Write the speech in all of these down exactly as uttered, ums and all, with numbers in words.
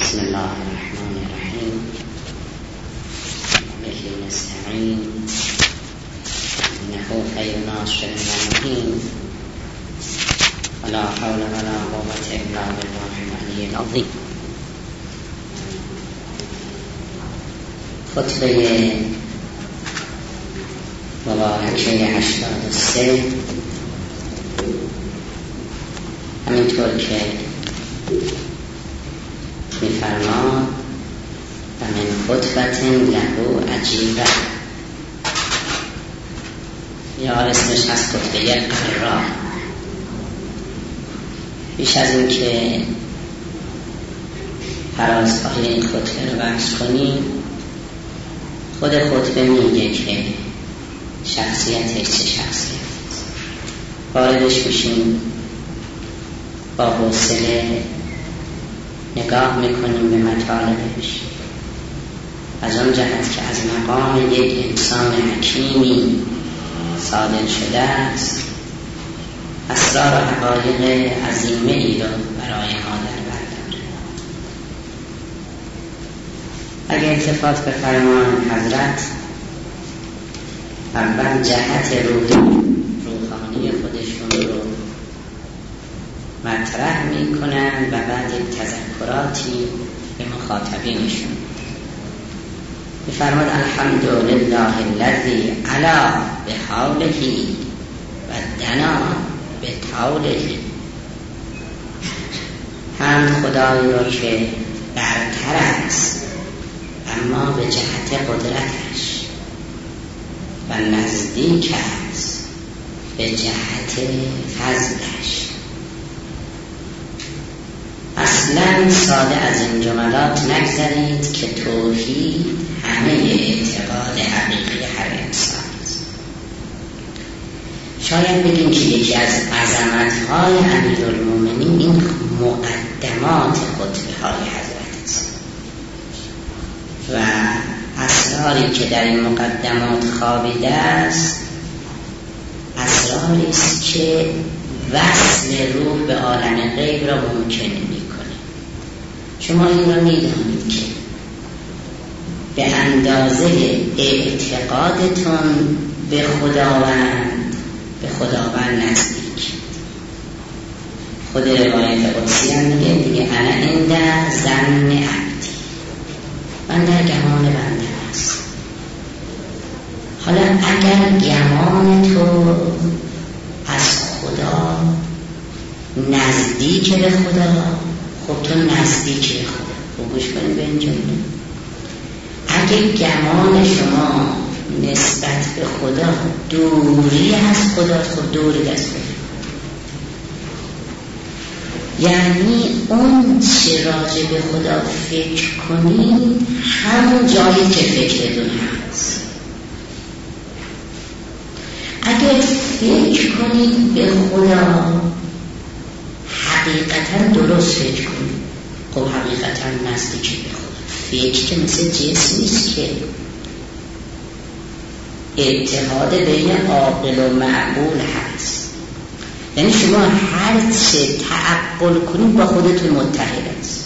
بسم الله الرحمن الرحیم. به نستعین انه خیر ناصر و معین ولا حول ولا قوة الا بالله العلی العظیم. خطبه مبارکه هشتاد و سه همینطور که می‌فرماد و من خطبت له عجیبه، یا اسمش از خطبه قرار. بیش از این که فرازهای این خطبه رو بحث کنیم، خود خطبه میگه که شخصیتش چه شخصیت است. واردش میشیم، با حوصله نگاه میکنیم به مطالبش، از آن جهت که از مقام یک انسان حکیمی صادر شده است، اسرار و حقایق عظیمه ای رو برای ما در بر دارد. اگر التفات به فرمان حضرت، اول جهت روحی روحانی خودشون رو مطرح می کنند و بعد تذکراتی به مخاطبینشون می‌فرماد الحمدلله الذی علا بحاله و دنا بطوله. هم خدایی رو که برتر است اما به جهت قدرتش و نزدیک است به جهت فضلش. اصلا ساده از این جملات نگذرید که توحید همه اعتقاد حقیقی هر انسان است. شاید بگیم که یکی از عظمت‌های امیرالمومنین این مقدمات خطبه های حضرت است و اسراری که در این مقدمات خوابیده است اسراری است که وصل روح به عالم غیب را ممکن می‌کند. شما این را می‌دانید که به اندازه اعتقادتون به خداوند به خداوند نزدیک. خود روایت قدسی هم میگه دیگه انا عند ظن عبدی، من در گمان بنده هست. حالا اگر گمان تو از خدا نزدیک به خدا، خب تو نزدیک به خدا. خب گوش کنید به این جمله. اگه گمان شما نسبت به خدا دوری از خدا، خب دوری از خدا. یعنی اون چه راجع به خدا فکر کنید همون جایی که فکرتون هست. اگر فکر کنید به خدا حقیقتا درست فکر کنید، خب حقیقتا نزدیک به خدا. فکر که مثل جسم نیست که اتحاد بین عاقل و معقول هست. یعنی شما هر چه تعقل کنید با خودتون متحد است.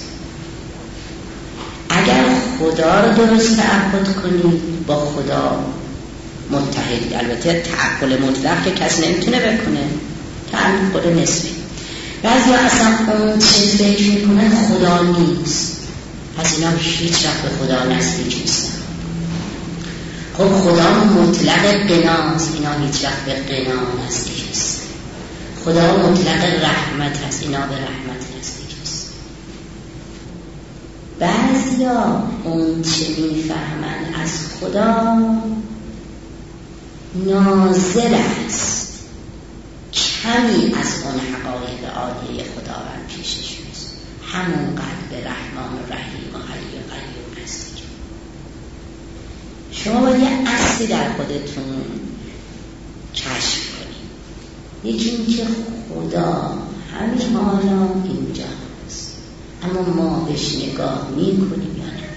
اگر خدا رو درست تعقل کنید با خدا متحد. البته تعقل مطلق که کسی نمیتونه بکنه، تعقل نسبی. بعضی اصلا اون چه فکر میکنن خدا نیست، پس اینا هیچ وقت به خدا نزدیک نیستن. خب خدا مطلق قناست، اینا هیچ وقت به قنا نزدیک نیستن. خدا مطلق رحمت هست، اینا به رحمت نزدیک نیستن. بعضیا اون چه میفهمن از خدا نازل است، کمی از اون حقایق عالیه خداوند پیشش میست. همون قلب رحمان و رحیم و حی و قیوم هستی. شما باید یه اصلی در خودتون کشف کنید. یکی این که خدا همین حالا اینجا هست، اما ما بهش نگاه میکنیم یا نه؟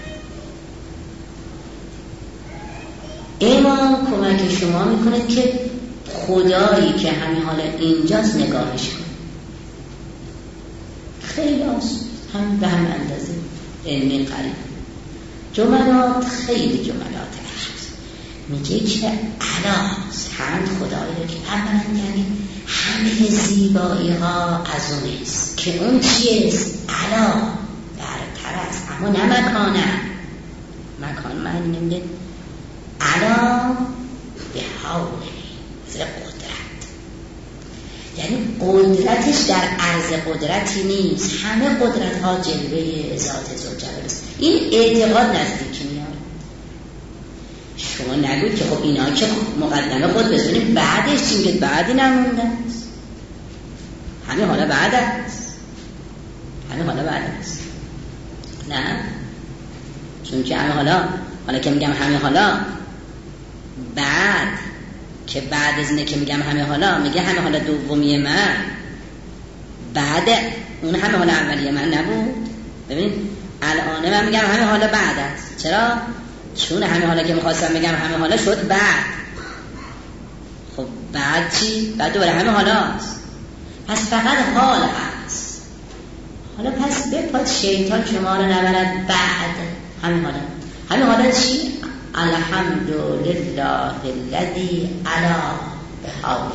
ایمان کمک شما میکنه که خدایی که همین حالا اینجاست نگاهش کنید. خیلی آسان، هم به هم اندازه. علمی قریب. جملات خیلی جملات عجیب. میگه که علاست حمد خدایی رو که اولا یعنی همه زیبایی ها از اونیست که اون چیست؟ علا برتر است، اما نه مکانم. مکان من نمیده علا به حوله زیر قدرت، یعنی قدرتش در عرض قدرتی نیست، همه قدرت ها جلوه ذات زوجلاله است. این اعتقاد نزدیکی میاد. شما نگوید که خب اینا که مقدمه خود بزنید بعدش چی میگه؟ بعدی نمونده است، همه حالا بعد است، همه حالا بعد است. نه، چون که همه حالا حالا که میگم همه حالا بعد که بعد از اینه که میگم همه حالا میگه همه حالا دومی من بعد اون همه حالا اولیه من نبود. ببینید الان من میگم همه حالا بعد است. چرا؟ چون همه حالا که میخواستم میگم همه حالا شد بعد. خب بعد چی؟ بعد دوباره همه حالا است. پس فقط حال هست. حالا پس بپاد شیطان شما رو نبرد بعد همه حالا. همه حالا چی؟ الحمدلله الذی علا به حوله.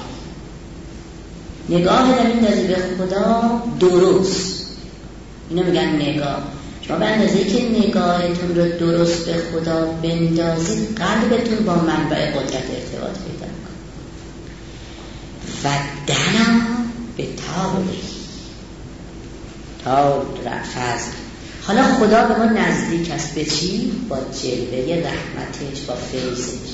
نگاه در این دازی به خدا درست، اینو میگن نگاه. شما به اندازه‌ای که نگاهتون رو درست به خدا بندازید قلبتون با منبع قدرت ارتباط پیدا کنه. و دنا به تابه تاب فضل. حالا خدا به ما نزدیک است به چی؟ با جلوه رحمتش، با فیضش.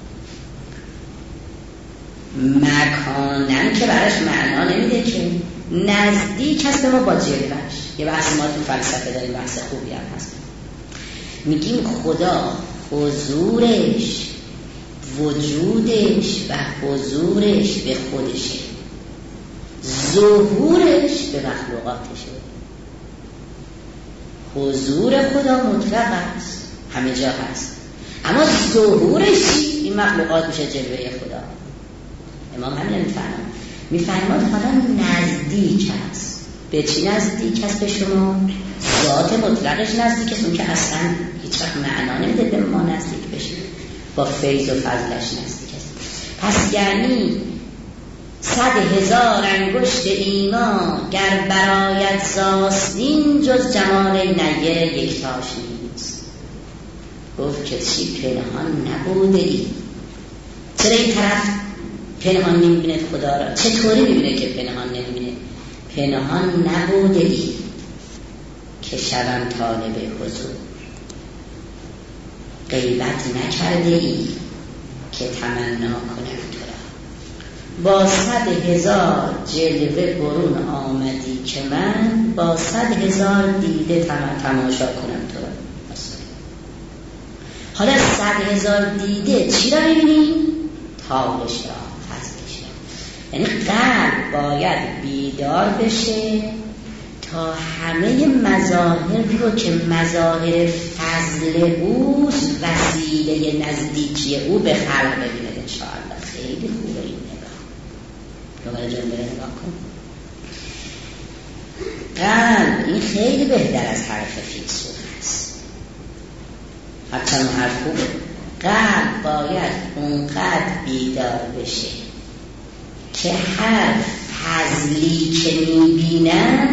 مکانن که براش معنا نمیده که نزدیک است به ما با جلوهش. یه بحث ما تو فلسفه داریم، بحث خوبی هم هست. میگیم خدا حضورش، وجودش و حضورش به خودشه، ظهورش به مخلوقاتشه. حضور خدا مطلق است، همه جا هست، اما ظهورش این مخلوقات میشه جلوه خدا. امام همین میفرماد میفرماد حالا نزدیک است. به چی نزدیک است؟ به شما ذات مطلقش نزدیک است، اون که اصلا هیچ وقت معنا نمیده به ما نزدیک بشه، با فیض و فضلش نزدیک است. پس یعنی صد هزار انگشت ایمان گر برایت زاستین جز جمال نیه یکتاش نیست. گفت که چی پنهان نبوده ای؟ چرا این طرف پنهان نمیبینه خدا را؟ چطوری میبینه که پنهان نمیبینه؟ پنهان نبوده ای که شوم طالب حضور، غیبت نکرده ای که تمنا کنم تو را. با صد هزار جلوه برون آمدی که من با صد هزار دیده تم... تماشا کنم تو را. حالا صد هزار دیده چی را ببینی؟ تابش را، فضلش را. یعنی قلب باید بیدار بشه تا همه مظاهر رو که مظاهر فضل اوست وسیله نزدیکی او به خلق ببینه. انشاءالله خیلی خوبه این نگاه. دوباره جان بره نگاه کن. قلب این خیلی بهتر از حرف فیلسوف است. هرچند حرف خوبه، قلب باید اونقدر بیدار بشه که هر فضلی که میبینن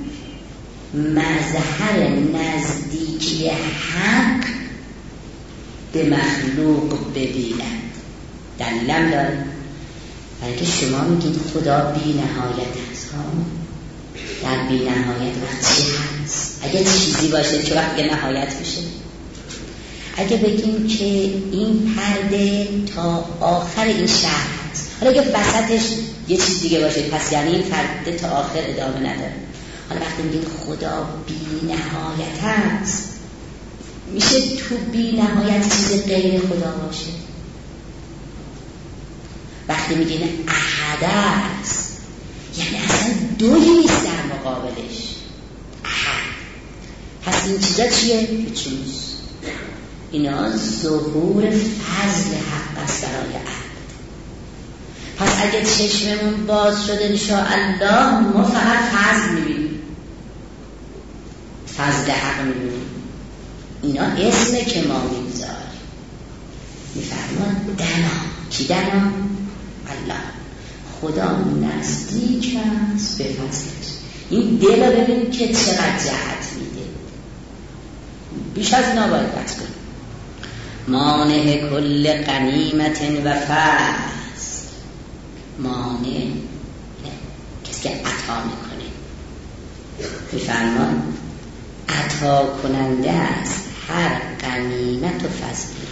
مظهر نزدیکی حق به مخلوق ببینند. دلیلم داره، برای که شما میگید خدا بی نهایت هست. در بی نهایت وقت چی هست؟ اگه چیزی باشه چه وقت که نهایت میشه؟ اگه بگیم که این پرده تا آخر این شهر هست، حالا اگه وسطش یه چیز دیگه باشه پس یعنی این پرده تا آخر ادامه نداره. حالا وقتی میگیم خدا بی نهایت هست، میشه تو بی نهایت چیز غیر خدا باشه؟ وقتی میگیم احد است یعنی اصلا دویی نیست در مقابلش. احد پس این چیزا چیه؟ هیچ نیست. اینا ظهور فضل حق است برای عبد. پس اگه چشممون باز شده انشاءالله ما فقط فضل میبینیم، فضل حق میبینیم. اینا اسمه که ما میگذاریم. میفرمان دنا. کی دنا؟ الله. خدا نزدیک است به فضلش. این دل رو ببینیم که چقدر جهت میده. بیش از اینا باید بحث کنیم. مانع کل غنیمت و فضل. مانع کسی که عطا میکنه. میفرمان عطا کننده است هر غنیمت و فضلی.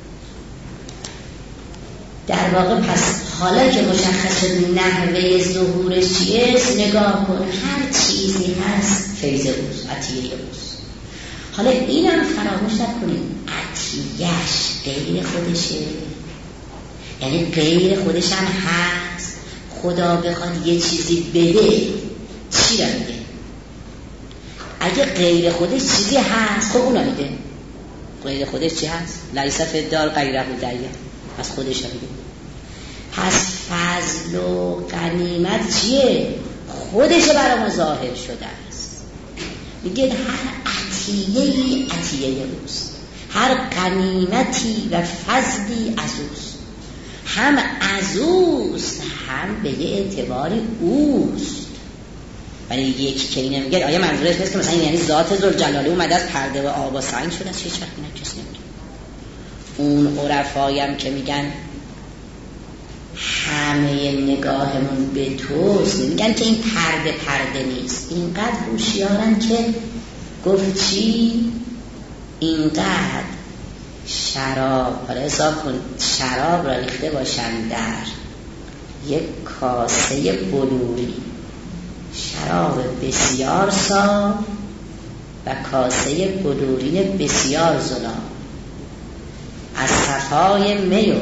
در واقع پس حالا که مشخص شد نحوه ظهورش چیست، نگاه کن هر چیزی هست فیض اوست، عطیه اوست. حالا اینم فراموش نکنید عطیهش غیر خودشه، یعنی غیر خودش هم هست. خدا بخواد یه چیزی بده چی را میده؟ اگه غیر خودش چیزی هست خب اونو میده. غیر خودش چی هست؟ لیس فی الدار غیره دریا، پس خودش رو میده. پس فضل و غنیمت چیه؟ خودش برای ما ظاهر شده است. میگه هر عطیه‌ای عطیه اوست، هر غنیمتی و فضلی از اوست. هم از اوست هم به یه اعتباری اوست. ولی یکی که اینه میگه آیا منظورش نیست که مثلا یعنی ذات ذوالجلاله اومده از پرده و آب و سنگ شده است؟ هیچ وقت اینا کسی نمیگه. اون عرفایم که میگن همه نگاهمون به توست، میگن که این پرده پرده نیست. اینقدر هوشیارن که گفت چی؟ اینقدر شراب، حالا حساب کن شراب را ریخته باشن در یک کاسه بلوری، شراب بسیار صاف و کاسه بلورین بسیار زلال، از صفای میو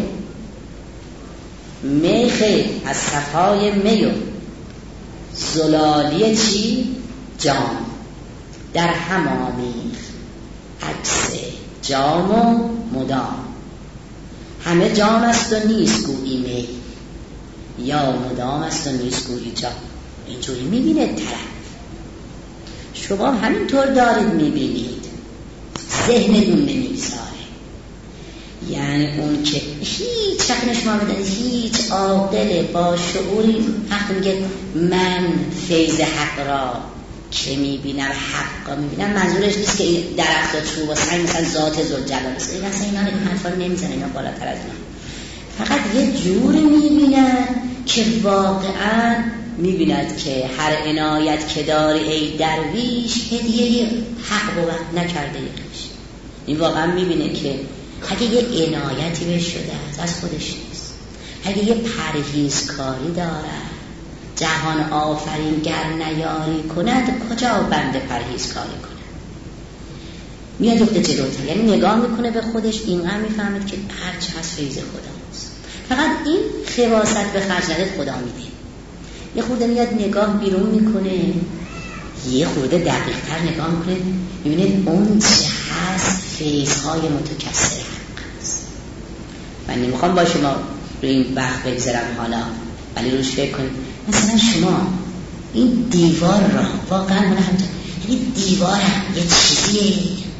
می خیل، از صفای میو زلالی چی؟ جام در هم آمیخت عکس جام و مدام. همه جام است و نیست گویی می، یا مدام است و نیست گویی جام. اینجوری میبینه طرف. شما همینطور دارید میبینید، ذهنتون نمیگذاره. یعنی اون که هیچ وقت نشما بدنید هیچ عاقل با شعوری حق میگه من فیض حق را که میبینم، حق را میبینم، منظورش نیست که این درخت و چوب و سنگ مثلا ذات ذوالجلال است. این اصلا اینا این حرفا نمیزنه، اینا بالاتر از اینا. فقط یه جوری میبینن که واقعا میبیند که هر عنایت که داری ای درویش هدیه حق بود نکرده یکیش. این واقعا میبینه که اگه یه عنایتی بهش شده است از خودش نیست، اگه یه پرهیزکاری دارد جهان آفرین گر نیاری کند، کجا بنده پرهیزکاری کند؟ میاد افته جلوتر، یعنی نگاه میکنه به خودش، اینقدر میفهمید که هرچه هست فیض خداست. فقط این خواست به خرج نده خدا میده. یه خورده میاد نگاه بیرون میکنه، یه خورده دقیق تر نگاه میکنه، میبینید اون چه هست فیضهای متکثر حق است. من نمیخوام با شما روی این بحث بگذارم حالا، ولی روش فکر کنید. مثلا شما این دیوار را واقعا من هم یعنی دیوار هم یه چیزیه.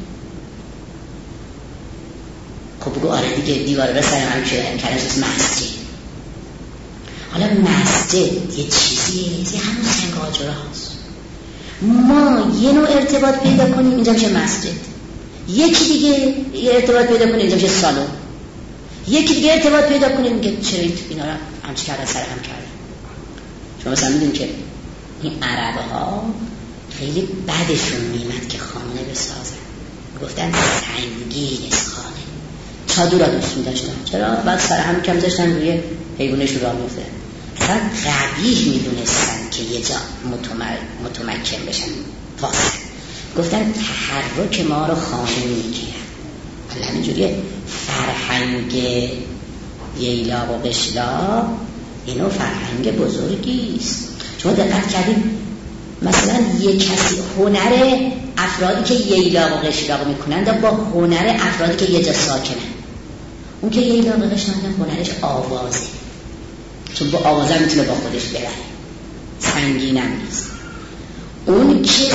خب بگو آره دیگه دیوار را سر هم شده این کلمش از مسجد. حالا مسجد یه چیزیه، یه همون سنگ آجره هست. ما یه نوع ارتباط پیدا کنیم اینجا میشه مسجد، یکی دیگه یه ارتباط پیدا کنیم اینجا میشه سالن، یکی دیگه ارتباط پیدا کنیم میگه چرا اینا رو همچی کردن سر هم کردن. شما مثلا میدونید که این عرب ها خیلی بدشون میمد که خانه بسازن، گفتن سنگین از خانه، چادر را دوست میداشتن. چرا؟ بعد سر هم کم داشتن روی حیوانش رو راه میفته. اصلا قبیح میدونستن که یه جا متمکن بشن فاسد. گفتن تحرک ما رو خانه میگیرن. حالا همینجوریه فرهنگ ییلاق و قشلاق اینو فرهنگ بزرگیست. شما دقت کردید مثلا یه کسی هنر افرادی که ییلاق و قشلاق میکنند با هنر افرادی که یه جا ساکنن، اون که ییلاق و قشلاق هنرش آوازه، چون با آوازه میتونه با خودش ببره، سنگین هم نیست. اون که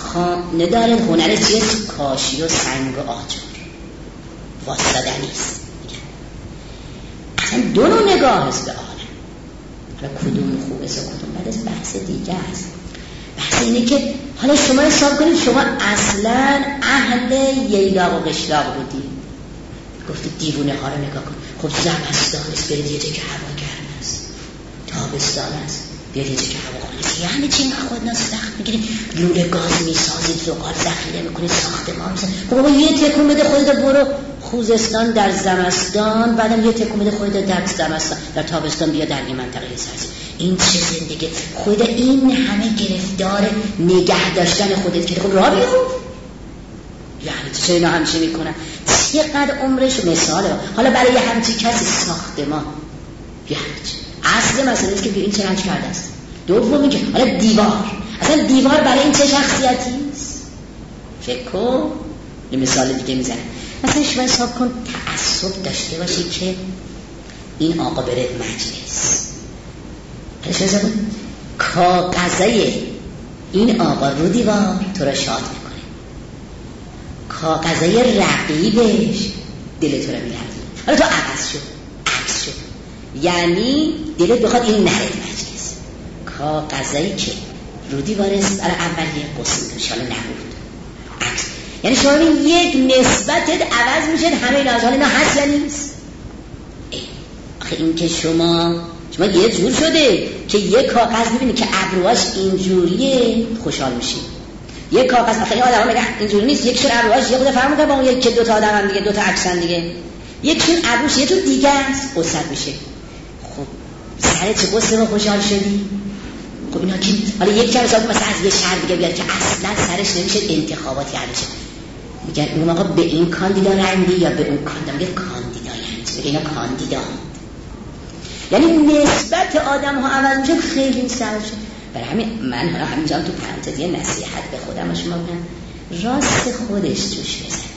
خانه داره، هنر چیست؟ کاشی و سنگ و آجر، واسدادنیست. اصلا دو نوع نگاه است به عالم. حالا کدوم خوب است و کدوم بد است بحث دیگه است. بحث اینه که حالا شما حساب کنید شما اصلا اهل ییلاق و قشلاق بودید، گفتید دیوونه ها رو نگاه کن. خب زمستان است برید یه جا که هوا گرم است، تابستان است بیاد یه جا که هوا خنک است. یعنی چی اینقدر خودتون سخت میگیرید؟ لوله گاز میسازید، زغال ذخیره میکنید، ساختمان میسازید. خب بابا یه تکون بده خودت برو خوزستان در زمستان، بعدم یه تکون بده خودت در زمستان، در تابستان بیا در این منطقه سرزمین. این چه زندگی؟ خود این همه گرفتار نگه داشتن خودت که خب راه بیفت. یعنی چه اینا همچی میکنن؟ چقدر عمرش مثاله. حالا برای همچی کسی ساختمان یعنی اصل مسئله است که این چه رنج کرده است. دومی که حالا دیوار، اصلا دیوار برای این چه شخصیتی است؟ فکر کن. یه مثال دیگه میزنم. مثلا شما حساب کن تعصب داشته باشی که این آقا بره مجلس، حالا شما حساب کن کاغذه این آقا رو دیوار تو را شاد میکنه، کاغذه رقیبش دل تو را میلرزه. حالا تو عوض شد، عکس شد، یعنی دلت بخواد این نرد مجلس. کاغذه‌ای که رو دیوار است برای اولیه قسم میشه، حالا نبود عکس. یعنی شما یک نسبتت عوض میشه. همه این از حال اینا هست یا نیست؟ آخه این که شما شما یه جور شده که یک کاغذ میبینی که ابروهاش اینجوریه خوشحال میشی. یک کاغذ آخه این آدم ها میگن اینجوری نیست، یکشون ابروهاش یه خود فرق میکنه با اون یک که دو تا آدم هم دیگه، دو تا عکسن دیگه، یکشون ابروش یه جور دیگه است قصد میشه. خب سر چه قصه با خوشحال شدی؟ خب اینا که حالا یک کم حساب مثلا از یه شهر دیگه بیاد که اصلا سرش نمیشه انتخاباتی حل شه، میگن اون آقا به این کاندیدا رای میده یا به اون کاندیدا، میگه کاندیدا یعنی چی؟ میگه اینا کاندیدا، یعنی نسبت آدم ها عوض میشه. خیلی سر شد. برای همین من حالا همینجا تو پرانتز یه نصیحت به خودم و شما بگم راست خودش توش بزنید.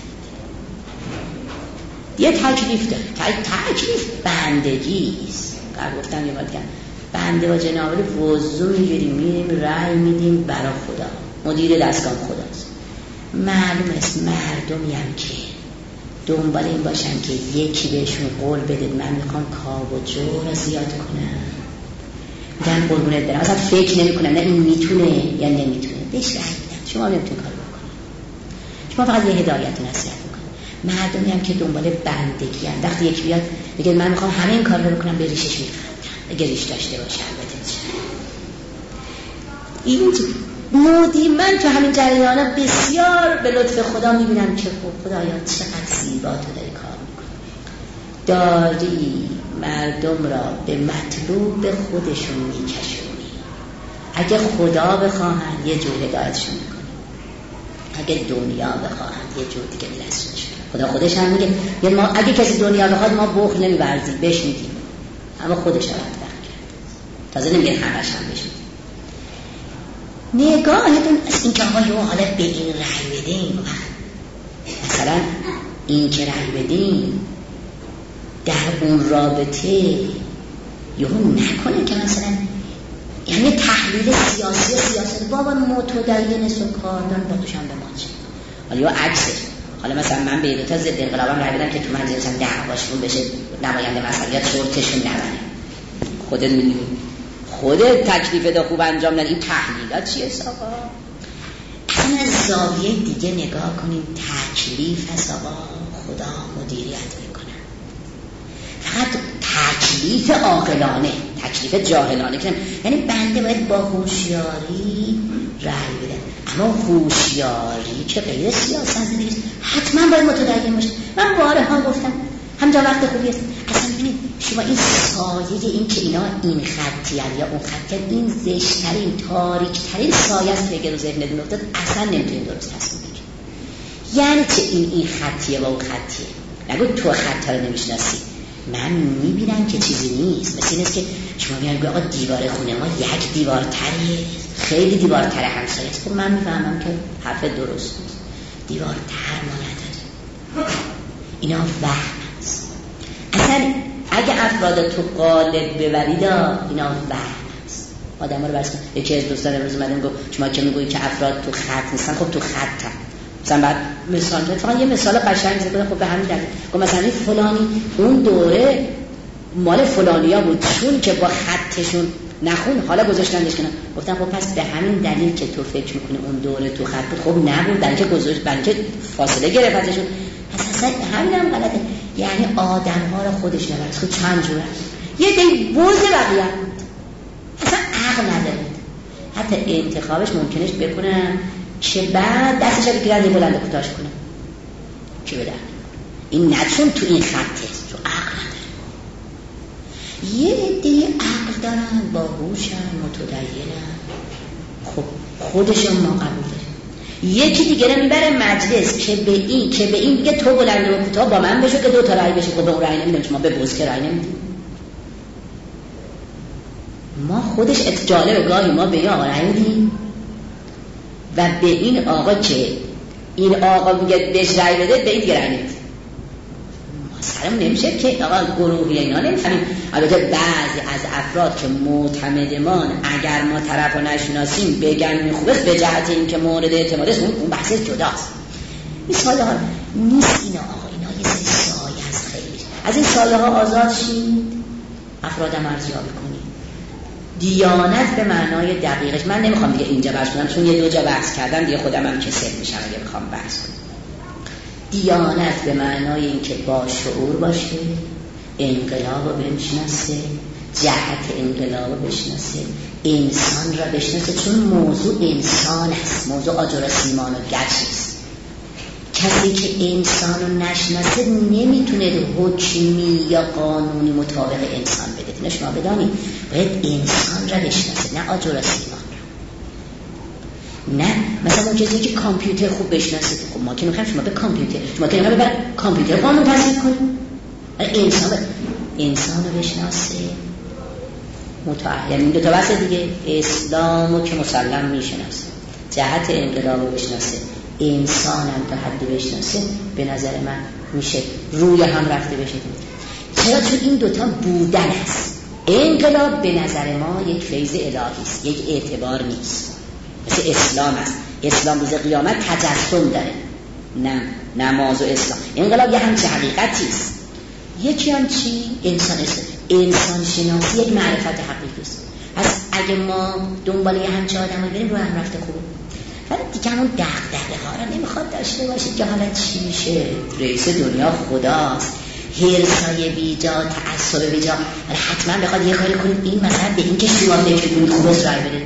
یه تکلیف داره، تکلیف بندگی است. قبل گفتم یه بار دیگه بنده با جنابالی وضو میگیریم میریم رای میدیم برای خدا، مدیر دستگاه خداست. معلوم است مردمی هم که دنبال این باشن که یکی بهشون قول بده من میخوام کاب و جو را زیاد کنم، میگن قربونت برم، اصلا فکر نمی کنن نه این میتونه یا نمیتونه، بهش رای میدن. شما نمیتون کار بکنید، شما فقط یه هدایت و نصیحت میکنید. مردمی هم که دنبال بندگی هم وقتی یکی بیاد میگه من میخوام همه این کار رو بکنم به ریشش میخوام، اگه ریش داشته باشه البته. این مودی من تو همین جریانا بسیار به لطف خدا میبینم که خب خدایا چقدر زیبا تو داری کار میکنی، داری مردم را به مطلوب خودشون میکشونی. اگه خدا بخواهند یه جور هدایتشون میکنی، اگه دنیا بخواهند یه جور دیگه میرسونشون. خدا خودش هم میگه یعنی ما اگه کسی دنیا بخواد ما بخل نمیورزیم بهش میدیم، اما خودش را بدبخت کرد. تازه نمیگه همش هم بهش میدیم. نگاهتون از این که آقا یه حالا به این رأی بدیم، مثلا این که رأی بدیم در اون رابطه یهو نکنه که مثلا یعنی تحلیل سیاسی سیاست بابا متدین سکاردان با دوشم به ماچه. حالا یا عکسه، حالا مثلا من به دو تا ضد انقلابم رأی بدم که تو مجلسم دعواشون بشه، نماینده مثلا یا چرتشون نبره. خودت میدونی خودت تکلیف دا خوب انجام ندید. این تحلیلات چیه آقا؟ اصلا از زاویه دیگه نگاه کنیم. تکلیف هست آقا، خدا مدیریت میکنه. فقط تکلیف عاقلانه، تکلیف جاهلانه کنم. یعنی بنده باید با هوشیاری رأی بدم، اما هوشیاری که غیر سیاست نیست، حتما باید متدین باشه. من بارها گفتم همجا وقت خوبی است. اصلا ببینید شما این سایه این که اینا این خطیه یا اون خطیه، این زشترین تاریکترین سایه است که اگر رو ذهنتون افتاد اصلا نمیتونید درست تصمیم بگیرید. یعنی چه این این خطیه و اون خطیه؟ نگو تو خطا رو نمیشناسی، من میبینم که چیزی نیست. مثل این است که شما میگید آقا دیوار خونه ما یک دیوار تریه، خیلی دیوار تره همسایه است. خب من میفهمم که حرف درست نیست، دیوار تر ما نداره. اینا وهم است. اصلا اگه افراد تو قالب ببرید اینا وهم است. آدم‌ها رو بررسی کن. یکی از دوستان امروز اومدن گفت شما که میگویی که افراد تو خط نیستن، خب تو خطن. مثلا بعد مثال فقط یه مثال قشنگ زدم، خب به همین دلیل گفت مثلا فلانی اون دوره مال فلانیا بود چون که با خطشون نخون حالا گذاشتنش کنن. گفتم خب پس به همین دلیل که تو فکر میکنی اون دوره تو خط بود، خب نبود، برای که گذاشت، برای که فاصله گرفت ازشون. پس اصلا همین هم غلطه. یعنی آدم ها رو خودش نبرد. خب چند جوره یه دی بوز بقیه اصلا عقل نداره. حتی انتخابش ممکنه بکنن که بعد دستش رو بگیرن یه بلند کوتاش کنن که بدن این نچون تو این خطه، تو عقل نداره. یه عده عقل دارن، باهوشن، متدینن، خب خودشون ما قبول داریم. یکی دیگه رو میبره مجلس که به این که به این دیگه تو بلند و کوتاه با من بشو که دو تا رأی بشه. خب به اون رأی نمیدیم، شما به بوز که رأی نمیدیم. ما خودش اتجاله و گاهی ما به یه آقا رأی میدیم و به این آقا که این آقا میگه بهش رأی بده به این دیگه رأی نمیدیم. سرمون نمیشه که آقا گروهی اینا نمیفهمیم. البته بعضی از افراد که معتمدمان اگر ما طرف رو نشناسیم بگن خوبه به جهت این که مورد اعتماده است، اون بحث جداست. این ساله ها نیست اینا آقا، اینا یه سری سایه از خیلی. از این ساله ها آزاد شید، افرادم ارزیابی کنید. دیانت به معنای دقیقش من نمیخوام دیگه اینجا بحث کنم چون یه دو جا بحث کردم دیگه خودم هم کسل میشم اگه بخوام بحث کنم. دیانت به معنای این که با شعور باشه، انقلاب رو بشناسه، جهت انقلاب رو بشناسه، انسان را بشناسه، چون موضوع انسان است، موضوع آجر و سیمان و گچ است. کسی که انسان رو نشناسه نمیتونه حکمی یا قانونی مطابق انسان بده. اینو شما بدانید، باید انسان را بشناسه نه آجر و سیمان. نه مثلا اون کسی که کامپیوتر خوب بشناسه، خب ما که نمیخوایم شما به کامپیوتر شما که نمیخوایم به کامپیوتر قانون تصویب کنیم. انسان ب... انسان رو بشناسه متعهد، یعنی دو تا بحث دیگه، اسلام رو که مسلم میشناسه، جهت انقلاب رو بشناسه، انسان هم تا حدی بشناسه، به نظر من میشه روی هم رفته بشه. چرا؟ چون این دوتا بودن است. انقلاب به نظر ما یک فیض الهی است، یک اعتبار نیست. مثل اسلام است. اسلام روز قیامت تجسم داره، نه نماز و اسلام. انقلاب یه همچه حقیقتی است. یکی هم چی؟ انسان است. انسان شناسی یک معرفت حقیقی است. پس اگه ما دنبال یه همچه آدم رو بریم رو هم رفته خوبه، ولی دیگه همون دغدغه ها رو نمیخواد داشته باشید که حالا چی میشه. رئیس دنیا خداست، هرسای بیجا، تعصب بیجا، ولی حتما بخواد یه کاری کنیم این مثلا به این که شما فکر کنید خوب است رای بده.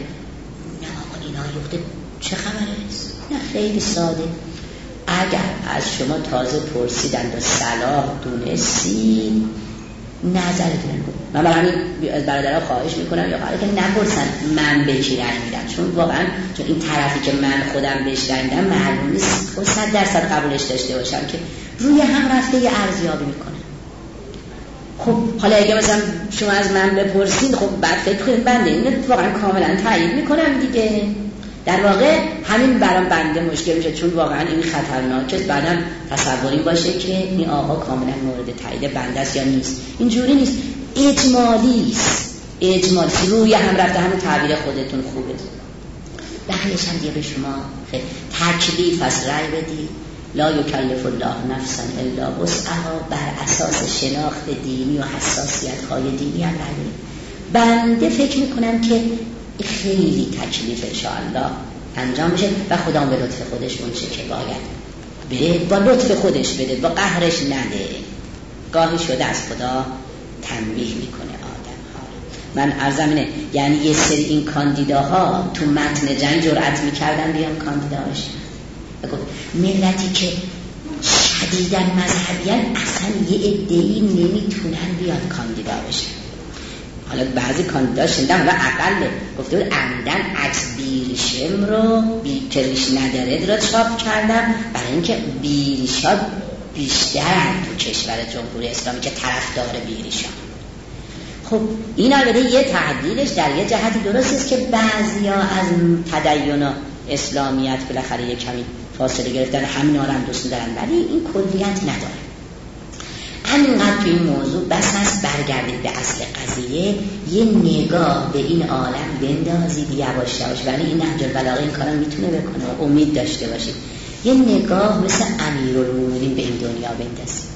چه خبره است؟ نه خیلی ساده. اگر از شما تازه پرسیدند و صلاح دونستی نظرتون کن. من برای همین از برادرها خواهش میکنم یا قراره که نپرسن من به کی رأی میدم، چون واقعا چون این طرفی که من خودم بهش رأی میدم معلوم نیست خود صد درصد قبولش داشته باشم که روی هم رفته یه ارزیابی میکنه. خب حالا اگه مثلا شما از من بپرسید خب بعد فکر کنید بنده اینو واقعا کاملا تایید میکنم دیگه. در واقع همین برام بنده مشکل میشه، چون واقعا این خطرناکه. بعدم تصوری باشه که این آقا کاملا مورد تایید بنده است یا نیست. اینجوری نیست، اجمالی است. اجمالی روی هم رفته. همون تعبیر خودتون خوبه. بقیه‌اش هم دیگه به شما خیلی تکلیف از رأی بدید. لا یکلف الله نفسا الا وسعها، بر اساس شناخت دینی و حساسیت‌های دینی هم رأی بدید. بنده فکر میکنم که خیلی تکلیف انشاءالله انجام میشه و خدا به لطف خودش اونچه که باید بده با لطف خودش بده، با قهرش نده. گاهی شده از خدا تنبیه میکنه آدم ها. من عرضم اینه، یعنی یه سری این کاندیداها تو متن جنگ جرأت میکردن بیان کاندیدا بشن. ملتی که شدیداً مذهبیان اصلا یه عده‌ای نمیتونن بیان کاندیدا بشن. حالا بعضی کاندیدا شدن حالا اقل گفته بود عمدن عکس بیریشم رو بی کریش نداره را چاپ کردم برای اینکه بیریشا بیشتر تو کشور جمهوری اسلامی که طرفدار بیریشا. خب این البته یه تعدیلش در یه جهتی درست است که بعضیا از تدین و اسلامیت بالاخره یک کمی فاصله گرفتن، همین آرم دوست دارن، ولی این کلیت نداره. انقدر تو این موضوع بس است برگردید به اصل قضیه، یه نگاه به این عالم بندازید یواش یواش. ولی این نهج البلاغه این کارا میتونه بکنه و امید داشته باشید. یه نگاه مثل امیرالمومنین به این دنیا بندازید.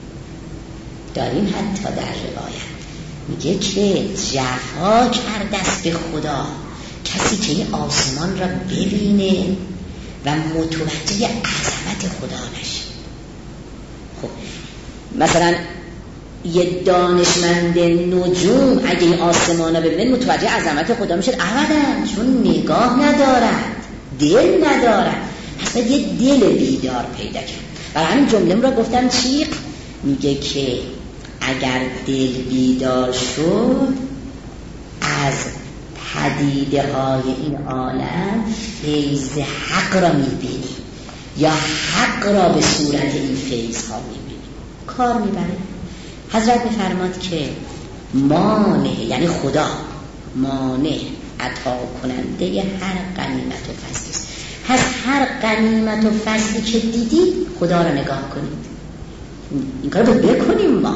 داریم حتی در روایت میگه که جفا کرده است به خدا کسی که این آسمان را ببینه و متوجه عظمت خدا نشه. خب مثلا یه دانشمند نجوم اگه این آسمان را ببینه متوجه عظمت خدا میشه؟ ابدا، چون نگاه ندارد، دل ندارد. اصلا یه دل بیدار پیدا کرد. برای همین جمله را گفتم چی؟ میگه که اگر دل بیدار شد از پدیده های این عالم فیض حق را میبینی یا حق را به صورت این فیض ها میبینی، کار میبره. حضرت میفرماد که مانع، یعنی خدا مانع عطا کننده هر غنیمت و فضلی است. پس هر غنیمت و فضلی که دیدید خدا را نگاه کنید. این کار رو بکنیم. ما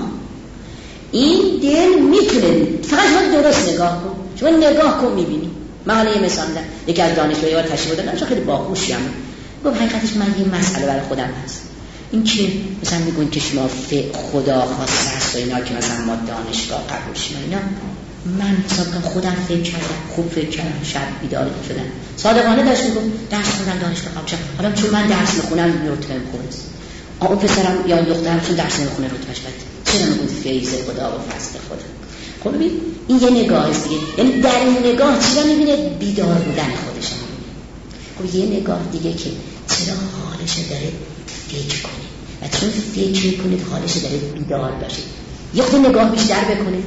این دل میتونه، فقط شما درست نگاه کن. شما نگاه کن میبینی. من حالا یه مثال میزنم. یکی از دانشجویان تشریح دادن، چون خیلی باهوشی هم گفت حقیقتش من یه مسئله برای خودم هست. این که مثلا میگن که شما خدا خواسته است و اینا، که مثلا ما دانشگاه قبول شیم اینا، من مثلا خودم فکر کردم، خوب فکر کردم، شب بیدار شدم، صادقانه داشت میگم درس خوندم دانشگاه قبول شدم. حالا چون من درس میخونم رتبه‌ام خوبه است، اون پسرم یا دخترم چون درس نمیخونه رتبهش بده، چرا میگن فیض خدا و فضل خدا؟ خب ببین این یه نگاه است دیگه. یعنی در این نگاه چی رو میبینه؟ بیدار بودن خودش رو میبینه. خب یه نگاه دیگه که چرا حالش داره فکر کنه و چون فکر میکنه حالش داره بیدار باشه. یه خود نگاه بیشتر بکنه.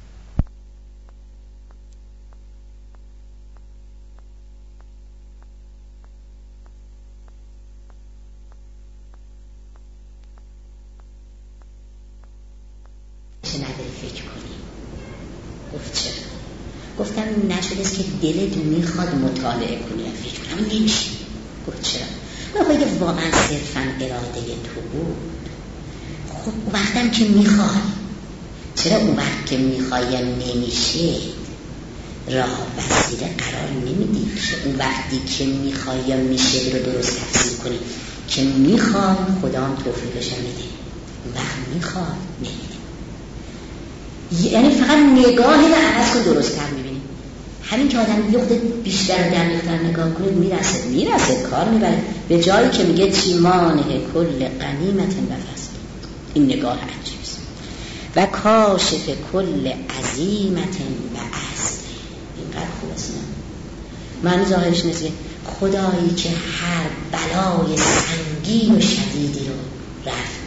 نداری فکر کنی. گفت چرا؟ گفتم نشده است که دلت میخواد مطالعه کنی یا فکر کنی، اما نمیشه. گفت چرا؟ گفت اگه واقعا صرفا اراده تو بود، خب اون وقتم که میخوای، چرا اون وقت که میخوای نمیشه راه وسیله قرار نمیدی؟ اون وقتی که میخوای یا میشه رو درست تفسیر کنی که میخوای، خدا هم توفیقش میده. اون وقت میخوای نمیده. یعنی فقط نگاهی رو عوض کن، درست تر میبینی. همین که آدم یه خود بیشتر دقیق‌تر نگاه کنه میرسه میرسه کار میبره به جایی که میگه چی مانه کل غنیمت و فضل. این نگاه عجیبست. و کاشف کل عظیمت و اصل. اینقدر خوب است. معنی ظاهرش نیست خدایی که هر بلای سنگین و شدیدی رو رفع.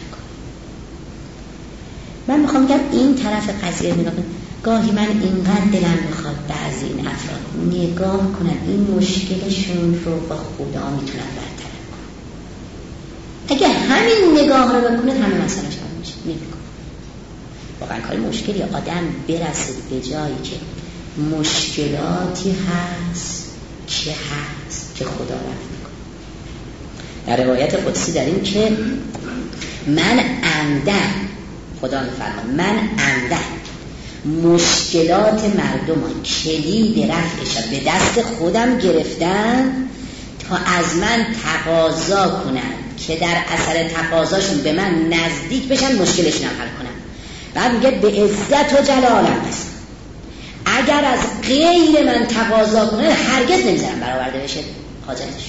من میخوام بگم این طرف قضیه نگاه کنم. گاهی من اینقدر دلم میخواد بعضی این افراد نگاه کنن این مشکلشون رو با خدا میتونن برطرف کنن. اگه همین نگاه رو بکنه همه مسئلهش حل میشه. نمیکنه. واقعا کار مشکلی. آدم برسه به جایی که مشکلاتی هست که هست که خدا رفع میکنه. در روایت قدسی داریم که من عمدن، خدا میفرماد من عمدن مشکلات مردم ها کلید رفعش به دست خودم گرفتن تا از من تقاضا کنن که در اثر تقاضاشون به من نزدیک بشن مشکلشون حل کنن. بعد میگه به عزت و جلالم هست اگر از غیر من تقاضا کنن هرگز نمیذارم برآورده بشه حاجتش.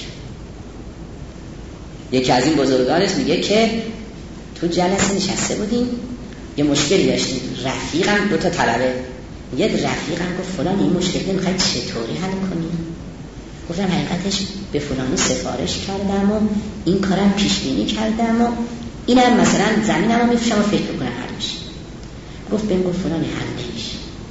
یکی از این بزرگانش میگه که تو جلسه نشسته بودیم، یه مشکلی داشتیم، رفیقم دو تا طلبه، یه رفیقم گفت فلان این مشکلی میخوای چطوری حل کنی؟ گفتم حقیقتش به فلانی سفارش کردم و این کارم پیش بینی کردم و اینم مثلا زمینمو میفشم و فکر کنم حل میشه. گفت بهم گفت فلانی حل نمیشه.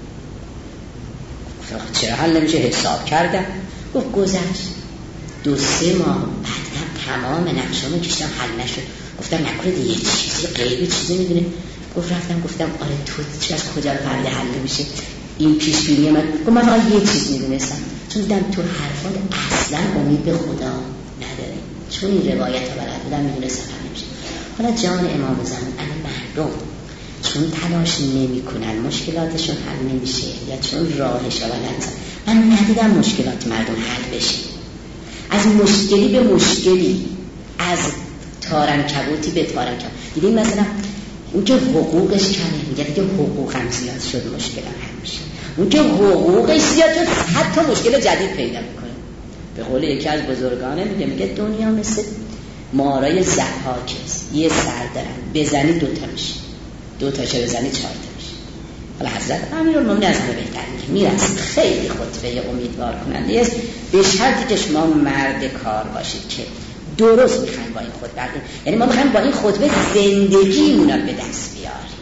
گفتم چرا حل نمیشه؟ حساب کردم. گفت گذشت دو سه ماه بعدم تمام نقشه‌مو کشیدم حل نشد. گفتم نکنه یه چیزی غیبی چیزی میدونه. گفت رفتم گفتم آره تو چی از کجا فرد حل میشه این پیش بینی من؟ گفت من فقط یه چیز میدونستم، چون دیدم تو حرفات اصلا امید به خدا نداره، چون این روایت ها بلد بودم میدونستم حل میشه. حالا جان امام زمان انا مردم چون تلاش نمی کنن مشکلاتشون حل نمیشه یا چون راهش رو بلند. من ندیدم مشکلات مردم حل بشه. از مشکلی به مشکلی، از تارنکبوتی به تارنکبوت. دیدیم مثلا اون که حقوقش کمه میگه دیگه حقوقم زیاد شد مشکلم حل میشه. اون که حقوقش زیاد شد حتی مشکل جدید پیدا میکنه. به قول یکی از بزرگانه میگه میگه دنیا مثل مارای ضحاک است، یه سر دارن بزنی دوتا میشه، دوتا چه بزنی چهار تا میشه. حالا حضرت امیرالمومنین از همه بهتر میگه میرسید خیلی خطبه امیدوار کننده است، به شرطی که شما مرد کار باشید که درست میخواین با این خطبه، یعنی ما میخوایم با این خطبه زندگیمون رو به دست بیاریم.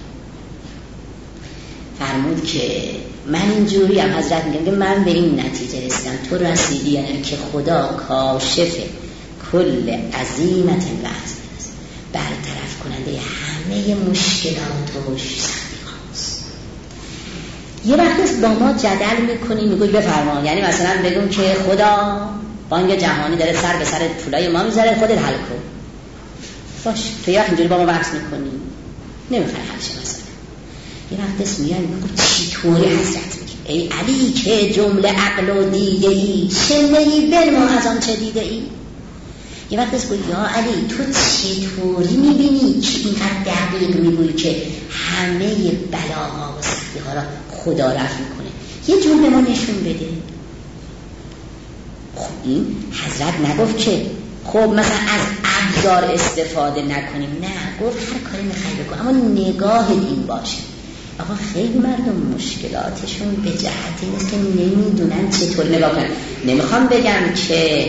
فرمود که من اینجوری هم حضرت میگم که من به این نتیجه رسیدم تو رسیدی، یعنی که خدا کاشف کل عظیمت و عظیم است، برطرف کننده همه مشکلات و سختی هاست. یه وقت با ما جدل میکنیم میگوی بفرما، یعنی مثلا بگم که خدا بانک جهانی داره سر به سر پولای ما میذاره، خودت حل کن. باش تو یه وقت اینجوری با ما بحث میکنیم نمیخوای حل شه. مثلا یه وقت میگن میگم چطوری حضرت میگه ای علی که جمله عقل و دیده ای شنهی بل ما از آن چه دیده ای. یه وقت بگو یا علی تو چطوری میبینی که اینقدر دقیق میگویی که همه بلاها و سختی ها را خدا رفع میکنه، یه جمله ما نشون بده. خب این حضرت نگفت که خب مثلا از ابزار استفاده نکنیم، نه گفت هر کاری میخوای بکن اما نگاه این باشه. آقا خیلی مردم مشکلاتشون به جهت این است که نمیدونن چطور نگاه کنن. نمیخوام بگم که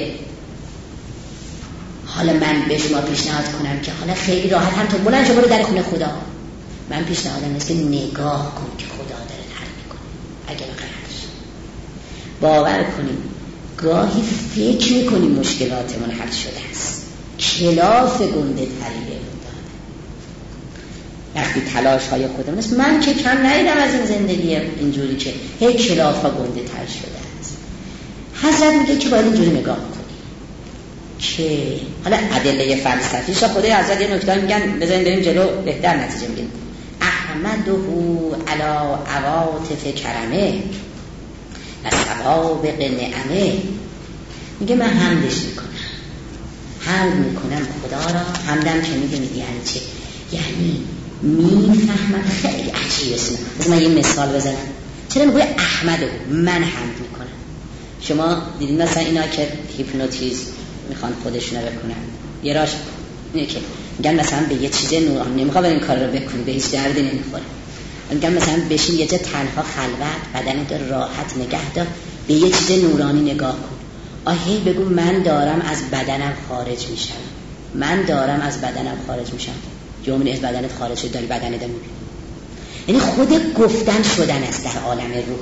حالا من به شما پیشنهاد کنم که حالا خیلی راحت هم تو بلند شو برو در خونه خدا. من پیشنهادم است که نگاه کن که خدا داره حل میکنه. اگه بقیرش باور کنیم گاهی فکر میکنیم مشکلاتمون حل شده است، کلاف گنده تریه داده. وقتی تلاش های خودمون است، من که کم ندیدم از این زندگی اینجوری که هی کلاف ها گنده تر شده است. حضرت میگه که باید اینجوری نگاه کنی که حالا ادله فلسفیش خودی حضرت یه نکته میگن بذارین بریم جلو بهتر نتیجه میگیریم. احمده علی عواطف کرمه و سوابق نعمه. میگه من حمدش میکنم، حمد میکنم خدا را. حمدم که میدونید یعنی چه؟ یعنی میفهمم. خیلی عجیبه سنه. بذار من یه مثال بزنم. چرا میگه احمده؟ من حمد میکنم. شما دیدین مثلا اینا که هیپنوتیزم میخوان خودشون رو بکنن، یه راش اینه که میگن مثلا به یه چیز نورانی نمیخواد این کار رو بکنی، به هیچ دردی نمیخوره. میگن مثلا بشین یه جا تنها خلوت، بدنت رو راحت نگه دار، به یه چیز نورانی نگاه کن. آهی بگو من دارم از بدنم خارج میشم، من دارم از بدنم خارج میشم. جمعه از بدنت خارج شد داری بدنت میبینی. یعنی خود گفتن شدن است در عالم روح.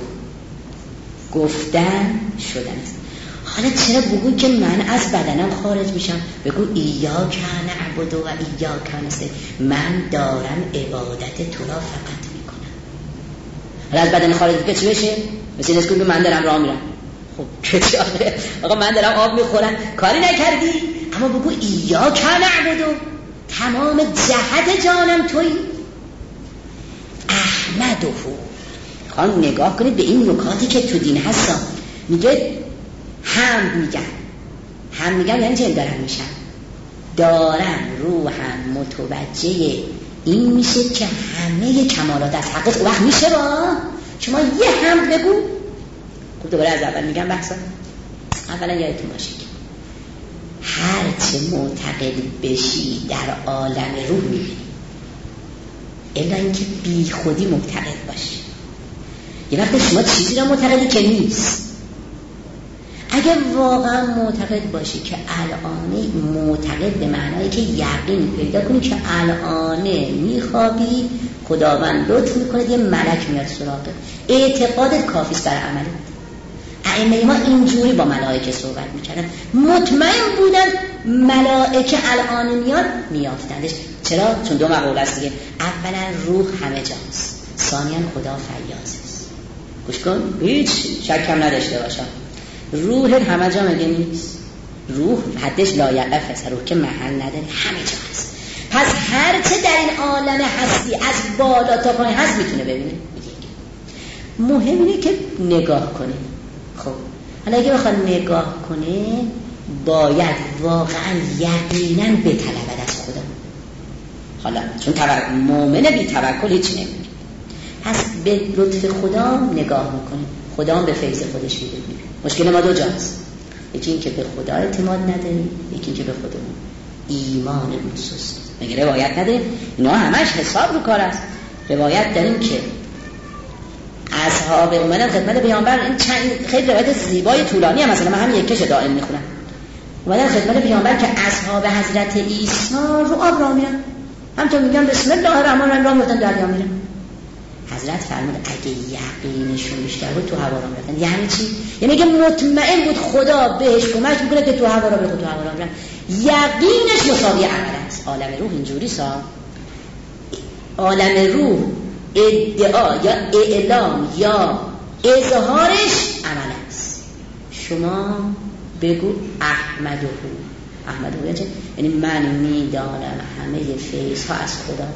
گفتن شدن است. حالا چرا بگو که من از بدنم خارج میشم؟ بگو ایاک نعبد و ایاک نستعین، من دارم عبادت تو را فقط میکنم. حالا از بدن خارج بگه چی بشه؟ مثل این است که من دارم راه میرم. خب که چاره؟ آقا من دارم آب میخورم، کاری نکردی؟ اما بگو ایاک نعبد و تمام جهت جانم تویی. احمده. خواهم نگاه کنید به این نکاتی که تو دین هستن. میگه هم میگن هم میگن یعنی چه دارم میشن؟ دارم روحم متوجه این میشه که همه کمالات از حقیقت وقت میشه. با شما یه هم بگو. خب دوباره از اول میگم بحثا. اولا یادتون باشه که هر چه معتقد بشی در عالم روح میبینی، الا اینکه بی خودی معتقد باشی. یه وقت شما چیزی را معتقدی که نیست. اگر واقعا معتقد باشی که الان معتقد به معنایی که یقین پیدا کنی که الان میخوابی، خداوند لطف میکنه یه ملک میاد سراغت، اعتقادت کافی است برای عملت. ائمه ما اینجوری با ملائکه صحبت میکردن، مطمئن بودن ملائکه الان میاد میافتندش. چرا؟ چون دو مقوله است دیگه. اولا روح همه جاست، ثانیا خدا فیاض است. گوش کن، هیچ شک هم نداشته باشم. روح همه جا مگه نیست؟ روح حدش لایقف است، روح که محل نداره همه جا هست. پس هر چه در این عالم هستی از بالا تا پایین هست میتونه ببینه. مهم اینه که نگاه کنه. خب حالا اگه بخواد نگاه کنه باید واقعا یقینا بطلبد از خدا. حالا چون توکل مؤمن بی توکل هیچ نمیگه، پس به لطف خدا نگاه میکنه، خدا هم به فیض خودش میده. مشکل ما دو جاست، یکی این که به خدا اعتماد نداریم، یکی این که به خودمون ایمانمون سست. مگه روایت نداریم؟ اینا همش حساب رو کار است. روایت داریم که اصحاب اومدن خدمت پیامبر، این چند خیلی روایت زیبای طولانی هم، مثلا من هم یکیش دائم میخونم. اومدن خدمت پیامبر که اصحاب حضرت عیسی رو آب راه میرن، همونطور میگن بسم الله الرحمن الرحیم راه میفتن دریا میرن. حضرت فرمود اگه یقینشون بیشتر بود تو هوا راه میرفتن. یعنی چی؟ یعنی که مطمئن بود خدا بهش کمک میکنه که تو هوا راه بره، تو هوا راه میرن. یقینش مساوی عمل است. عالم روح اینجوری سا عالم روح ادعا یا اعلام یا اظهارش عمل است. شما بگو احمده، احمده یعنی یعنی من میدانم همه فیض ها از خدا.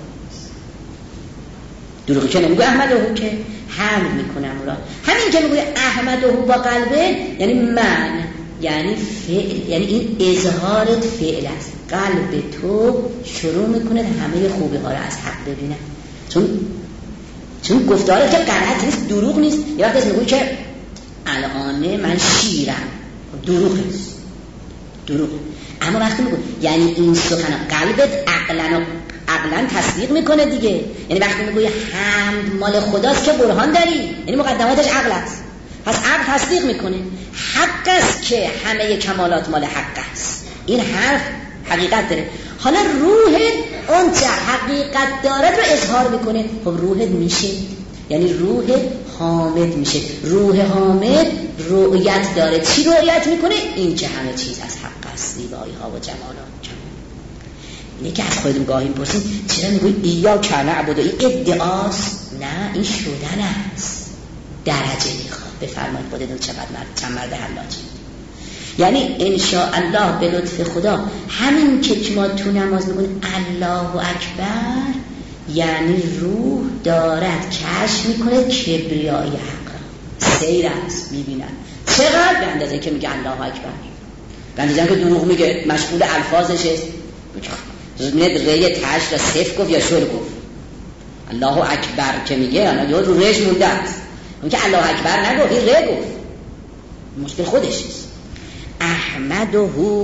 دروغی که نمیگو احمده که حمد میکنم را. همین که میگوی احمده با قلبه یعنی من، یعنی فعل، یعنی این اظهارت فعل است. قلب تو شروع میکنه همه خوبی ها را از حق ببینه. چون چون گفتاره که غلط نیست، دروغ نیست. یه وقت میگوی که الان من شیرم، دروغ نیست، دروغ. اما وقتی میگوی یعنی این سخن قلبت عقلا عقلا تصدیق میکنه دیگه. یعنی وقتی میگوی حمد مال خداست که برهان داری، یعنی مقدماتش عقل است. پس عقل تصدیق میکنه حق است که همه کمالات مال حق است. این حرف حقیقت داره. حالا روحت اون چه حقیقت داره رو اظهار میکنه. خب روحت میشه، یعنی روح حامد میشه. روح حامد رؤیت داره. چی رؤیت میکنه؟ این که همه چیز از حق است، زیبایی ها و جمالات. اینه که از خودمون گاهی میپرسیم چرا میگوی ایا کانه عبودو؟ این ادعاست؟ نه، این شدن است. درجه میخواد. بفرمایید خودتون چقدر مرد چند مرد حلاجی. یعنی انشاءالله به لطف خدا همین که ما تو نماز میگونیم الله اکبر، یعنی روح دارد کشف میکنه کبریای حق را. سیر است، میبینن چقدر به اندازه که میگه الله اکبر، به اندازه که دروغ میگه مشغول الفاظش است. زمینه ریه تش را صف گفت یا شور گفت. الله اکبر که میگه انا یا رو رش مونده است، اون که الله اکبر نگفت، این ره گفت. مشکل خودش است. احمده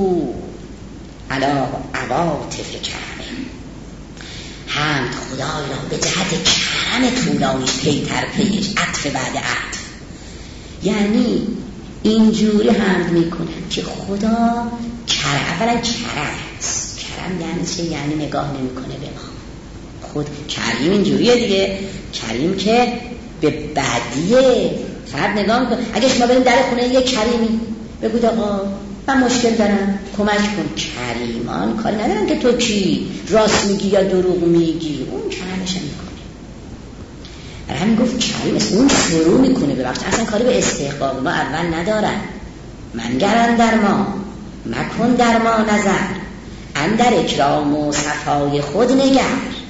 علی عواطف کرمه، حمد خدای را به جهت کرم طولانیش، پیتر پیش، عطف بعد عطف. یعنی اینجوری حمد میکنن که خدا کرم، اولا کرم است. کرم یعنی چه؟ یعنی نگاه نمیکنه به ما. خود کریم اینجوریه دیگه، کریم که به بدیه فرد نگاه میکنه. اگه شما بریم در خونه یک کریمی بگوید آقا من مشکل دارم کمک کن، کریمان کاری ندارن که تو کی راست میگی یا دروغ میگی، اون کرمش میکنه. برای همین گفت کریم است. اون شروع میکنه ببخش، اصلا کاری به استحقاق ما اول ندارن. منگرن در ما مکن در ما نظر، اندر اکرام و صفای خود نگر.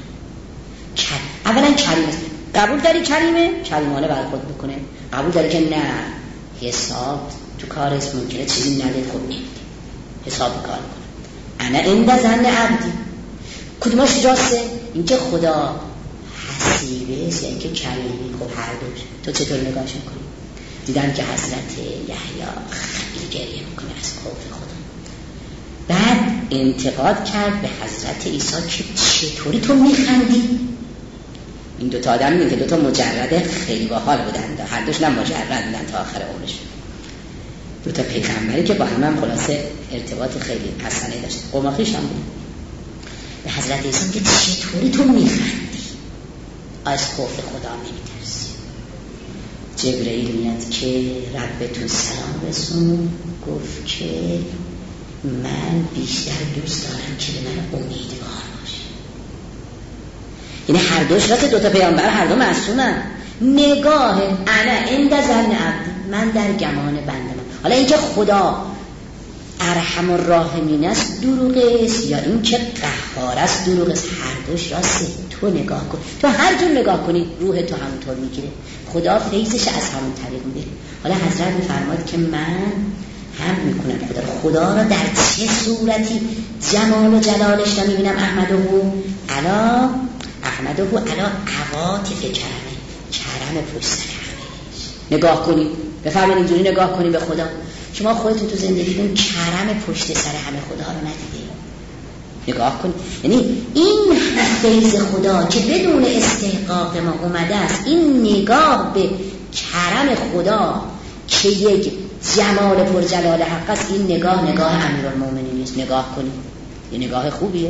اولا کریم است. قبول داری کریمه؟ کریمانه برای خود بکنه. قبول داری که نه حساب تو کار اسم ممکنه چیزی ندید، خود نمیدی، حساب کار کنه. انا عند ظن عبدی. کدومش راسته؟ این که خدا حسیبه است یا این که کریمی؟ خب هر دوش. تو چطور نگاهش میکنی؟ دیدن که حضرت یحیی خیلی گریه میکنه از خوف خدا. بعد انتقاد کرد به حضرت عیسی که چطوری تو میخندی؟ این دوتا آدم میگه که دوتا مجرد خیلی باحال بودن، هر دوش نه مجرد بودن تا آخر عمرش. دوتا پیغمبری که با هم هم خلاصه ارتباط خیلی حسنه داشت. قماخیش هم بود. به حضرت عیسی میگه چطوری تو میخندی؟ از خوف خدا نمیترسی؟ جبرئیل میاد که ربتون سلام رسون، گفت که من بیشتر دوست دارم که به من امیدوار باشه. یعنی هر دوش راست دوتا پیامبر هر دو معصومن. نگاه انا عند ظن عبد، من در گمان بنده من. حالا اینکه خدا ارحم الراحمین است دروغ است یا این که قهار است دروغ است؟ هر دوش راسته. تو نگاه کن، تو هر جور نگاه کنی روح تو همونطور میگیره. خدا فیضش از همون طریق میده. حالا حضرت میفرماد که من هم میکنم خدا رو. خدا رو در چه صورتی جمال و جلالش رو میبینم؟ احمده علا احمده علا عواطف کرمه، کرم پشت سر همهش. نگاه کنی، بفرمایید اینجوری نگاه کنی به خدا. شما خودتون تو زندگیتون کرم پشت سر همه خدا رو ندیدید؟ نگاه کن. یعنی این فیض خدا که بدون استحقاق ما اومده است، این نگاه به کرم خدا که یک جمال پر جلال حق است، این نگاه نگاه امیرالمومنین است. نگاه کنید، این نگاه خوبیه.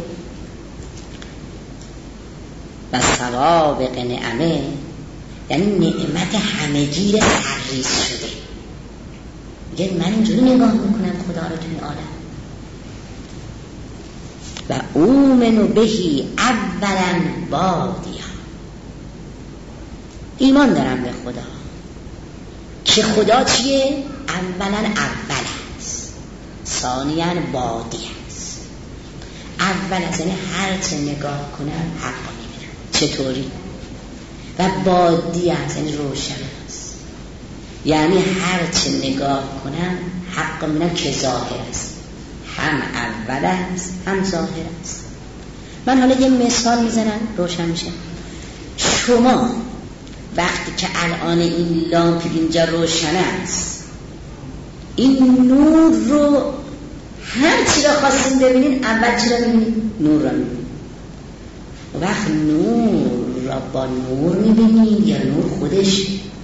و سوابق نعمه یعنی نعمت همگیر سرریز شده. میگه من اینجوری نگاه میکنم خدا رو توی عالم. و اومنو بهی اولا بادیا، ایمان دارم به خدا که خدا چیه؟ اولا اول است، ثانیاً بادی است. اول از یعنی هر چه نگاه کنم حق رو میبینم. چطوری؟ و بادی است یعنی روشن است، یعنی هر چه نگاه کنم حق رو میبینم که ظاهر است، هم اول است هم ظاهر است. من حالا یه مثال میزنم روشن میشه. شما وقتی که الان این لامپ اینجا روشن است، این نور رو هر چی را خواستیم ببینید، اول چی را ببینید؟ نور را میبینید. وقت نور را با نور میبینید یا نور خودش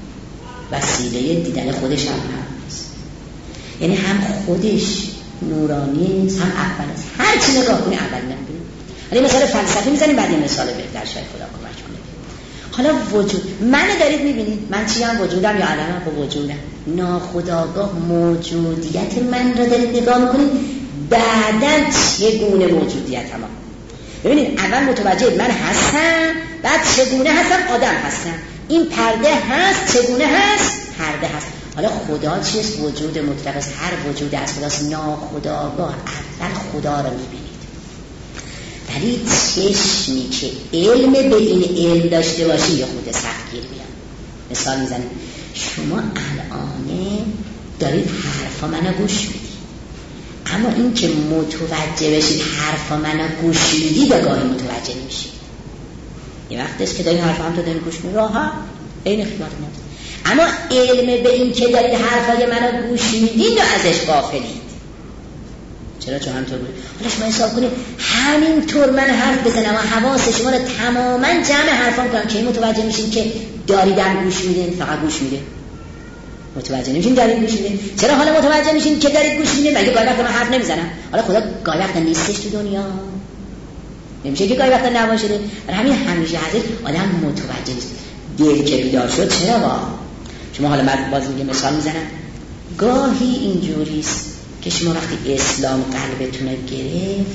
وسیله دیدن خودش هم هست؟ یعنی هم خودش نورانی است هم اول است. هر چی نگاه کنی اول نمیبینید. حالا مثال فلسفی میزنیم، بعد یه مثال بهتر شاید خدا کمک کنه. حالا وجود من دارید میبینید، من چی هم وجودم یا عدمم؟ با وجودم. ناخودآگاه موجودیت من را دارید نگاه میکنید، بعداً چگونه موجودیتم. ببینید اول متوجه من هستم، بعد چگونه هستم؟ آدم هستم. این پرده هست، چگونه هست؟ پرده هست. حالا خدا چیست؟ وجود مطلق است. هر وجود از خداست. ناخودآگاه اول خدا را میبینید، ولی چشمی که علم به این علم داشته باشی یه خود سختگیر میاد. مثال میزنیم، شما الان دارید حرفا منو گوش میدید، اما این که متوجه بشید حرفا منو گوش میدی به گاهی متوجه نمیشید. یه وقت است که دارید حرفا هم تو دارید گوش میدید راحت این خیال میاد، اما علم به این که دارید حرفای منو گوش میدید و ازش غافلید. چرا؟ چون همینطور بود. حالا شما حساب کنید همینطور من حرف بزنم و حواس شما رو تماما جمع حرفام کنم که متوجه میشین که داریدم گوش میدین، فقط گوش میده. متوجه نمیشین دارید گوش میدین. چرا حالا متوجه میشین که دارید گوش میدین؟ مگه گاهی وقتا من حرف نمیزنم؟ حالا خدا گاهی وقتا نیستش تو دنیا، نمیشه که گاهی وقتا نباشه. همین همیشه حضرت آدم متوجه نیست. دل که بیدار شد چرا با شما؟ حالا من باز میگه مثال میزنم. گاهی اینجوریست که شما وقتی اسلام قلبتون رو گرفت،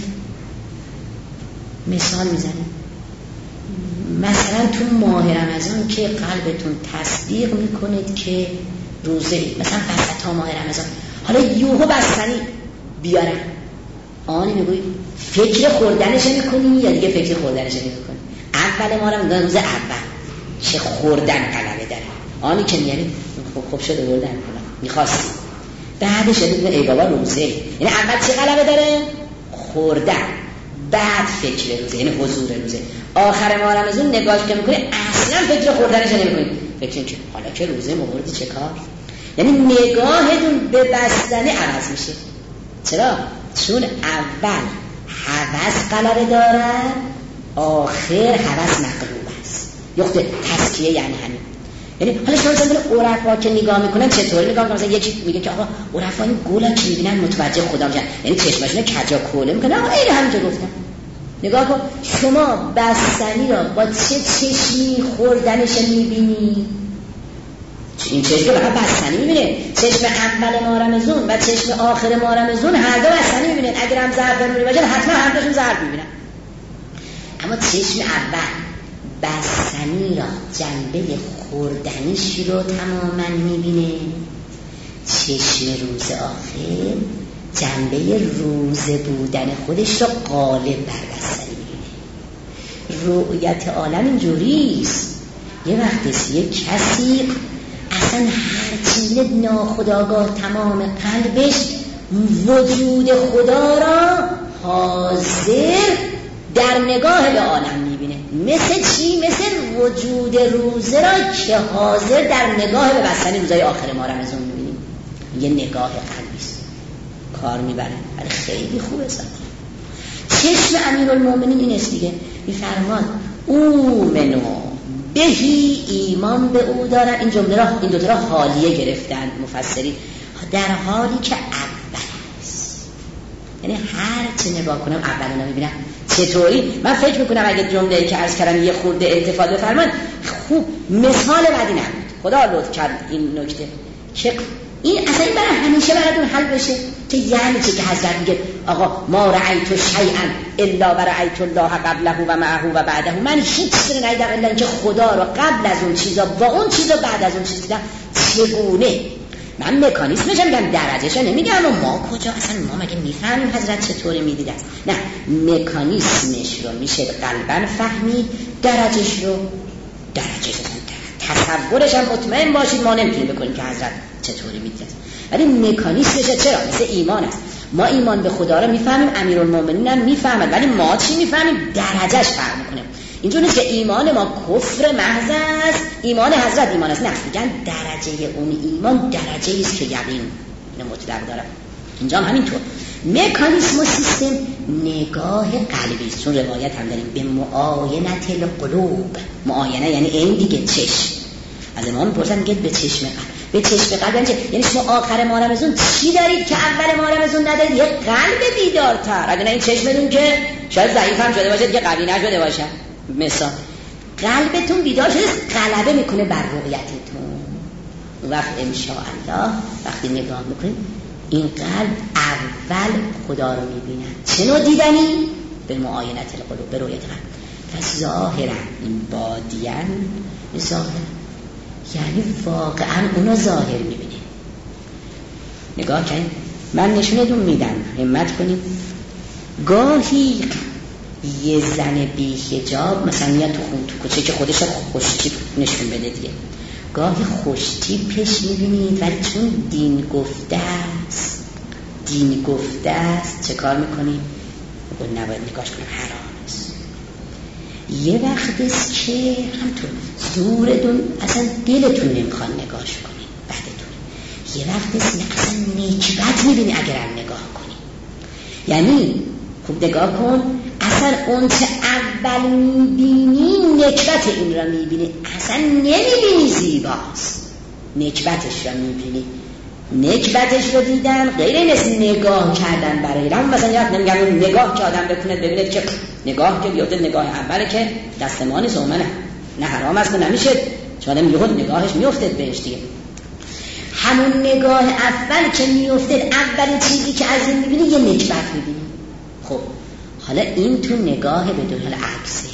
مثال میزنم مثلا تو ماه رمضان که قلبتون تصدیق میکنید که روزه، مثلا وسط ماه رمضان حالا یوهو بستنی بیارن، آنی میگوی فکر خوردنش میکنی یا دیگه فکر خوردنش نمیکنی؟ اول ما رمضان روز اول چه خوردن غلبه داره، آنی که میاری خوب خوب شده بردن میخواستی، بعدش شده ای بابا روزه. یعنی اول چه غلبه داره؟ خوردن، بعد فکر روزه، یعنی حضور روزه. آخر ما رمضان نگاهش که میکنی اصلا فکر خوردنش نمیکنی، فکر این که حالا که روزه موردی چه کار. یعنی نگاهتون به بستنی عوض میشه. چرا؟ چون اول هوس غلبه داره، آخر هوس مغلوب است. یخته تزکیه یعنی همین. یعنی حالا شما مثلا عرفا که نگاه میکنن چطوری نگاه میکنن؟ مثلا یکی میگه که آقا عرفا این گولا که میبینن متوجه خدا میشن، یعنی چشمشون کجا کوله میکنن. آقا این همینجا گفتم. نگاه کن شما بستنی را با چه چشمی خوردنش میبینی؟ این چشم فقط بستنی میبینه. چشم اول ما رمضان و چشم آخر ما رمضان هر دو بستنی میبینن. اگر هم ظرف نوری باشه حتما هر دوشون ظرف میبینن. اما چشم اول بستنی را جنبه خوردنیش رو تماما میبینه، چشم روز آخر جنبه روزه بودن خودش رو غالب بر بستنی می‌بینه. رؤیت عالم اینجوریست. یه وقتی یه کسی اصلا هر چیز ناخودآگاه تمام قلبش وجود خدا را حاضر در نگاه به عالم میبینه. مثل چی؟ مثل وجود روزه را که حاضر در نگاه به بستن روزهای آخر ما رمضان میبینیم. یه نگاه قلبیست، کار میبره، ولی خیلی خوبه. زمان چشم امیرالمومنین این است دیگه، میفرماد اومنو بهی، ایمان به او دارن. این جمله را، این دو تا را حالیه گرفتن مفسرین، در حالی که اول است. یعنی هر چه نگاه کنم اول رو میبینم. چطوری؟ من فکر میکنم اگه جمله‌ای که عرض کردم یه خورده التفات بفرمایید، خوب مثال بدی نبود. خدا لطف کرد این نکته که این اصلا این برای همیشه براتون حل بشه که یعنی چی که حضرت میگه آقا ما رأیت شیئا الا و رأیت الله قبله و معه و بعده. من هیچ چیزی رو ندیدم الا اینکه خدا رو قبل از اون چیزا با اون چیزا بعد از اون چیز دیدم. چگونه؟ من مکانیسمش میگم، درجهش نمیگم. اما ما کجا اصلا ما مگه میفهمیم حضرت چطوری میدید است؟ نه، مکانیسمش رو میشه قلباً فهمید، درجهش رو درجهش تصورش هم مطمئن باشید ما نمیتونیم بکنیم که حضرت چطوری میدید، ولی مکانیسمش چرا؟ مثل ایمان است. ما ایمان به خدا رو میفهمیم، امیرالمومنین هم میفهمند، ولی ما چی میفهمیم؟ درجهش فرق میکنه. اینجور نیست که ایمان ما کفر محض است، ایمان حضرت ایمان است. نه، میگن درجه اون ایمان درجه است که یقین اینو مطلق داره. اینجا هم همینطور مکانیسم و سیستم نگاه قلبی است. چون روایت هم داریم به معاینت القلوب. معاینه یعنی این دیگه چشم. از امام میپرسن میگه به چشم قلب. به چشم قلب یعنی یعنی شما آخر ماه رمضان چی دارید که اول ماه رمضان ندارید؟ یه قلب بیدارتر. اگه نه این چشمتون که شاید ضعیف هم شده باشه، دیگه قوی نشده باشه. مثلا قلبتون بیدار شده، غلبه میکنه بر رؤیتتون. وقت انشاءالله وقتی نگاه میکنید این قلب اول خدا رو میبینن. چه نوع دیدنی؟ به معاینت القلوب، به رؤیت قلب. پس ظاهرا این بادیان ظاهر یعنی واقعا اونو ظاهر میبینید. نگاه کنید، من نشونتون میدم، همت کنید. گاهی یه زن بی حجاب مثلا میاد تو خون تو کوچه که خودش خوشتیپ نشون بده دیگه، گاهی خوشتیپش میبینید، ولی چون دین گفته است دین گفته است چه کار میکنید؟ بگو نباید نگاش کنم، حرام است. یه وقت است که همطور زورتون اصلا دلتون نمیخواد نگاش کنید، بدتون. یه وقت است اصلا نکبت میبینی اگر هم نگاه کنید. یعنی خوب نگاه کن، اصلا اون چه اول میبینی نکبت این را میبینی، اصلا نمیبینی زیباست، نکبتش را میبینی. نکبتش رو دیدن غیر این است نگاه کردن برای رم. مثلا یاد نمیگم اون نگاه که آدم بکنه ببینید که نگاه که بیاده نگاه اوله که دستمانی سومنه، نه حرام است نمیشه، چون آدم یهود نگاهش میافتد بهش دیگه. همون نگاه اول که میافتد، اول چیزی که از این میبینی یه نکبت میبینی. خب حالا این تو نگاه بدون حال عکسش،